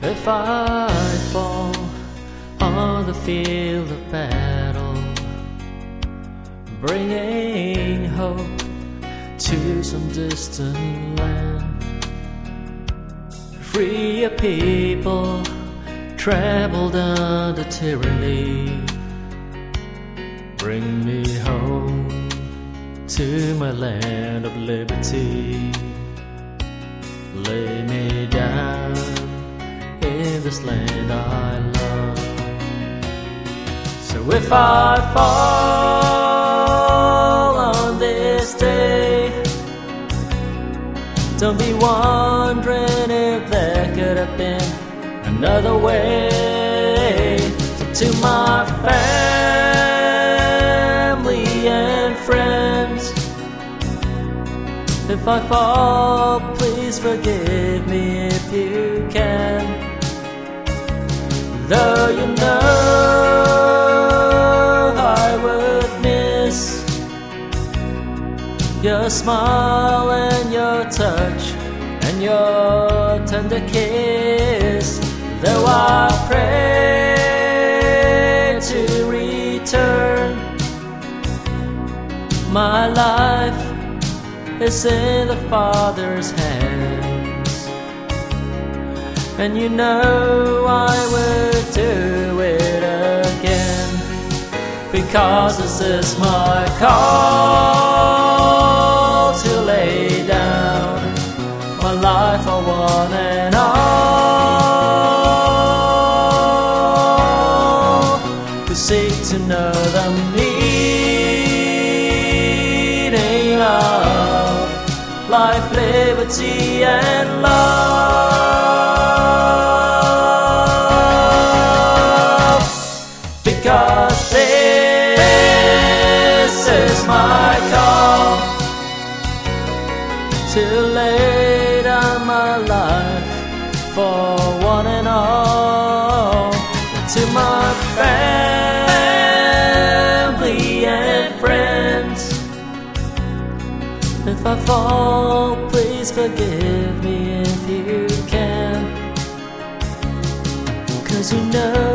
If I fall on the field of battle, bringing hope to some distant land, free a people trampled under tyranny, bring me home to my land of liberty. Lay me down in this land I love. So if I fall on this day, don't be wondering if there could have been another way. So to my family and friends, if I fall, please forgive me if you can. Though you know I would miss your smile and your touch and your tender kiss. Though I pray to return, my life is in the Father's hands, and you know I would do it again, because this is my call to lay down my life for one and all, to seek to know the meaning of life, liberty, and love. Because this is my call to lay down my life for one and all. To my family and friends, if I fall, please forgive me if you can. 'Cause you know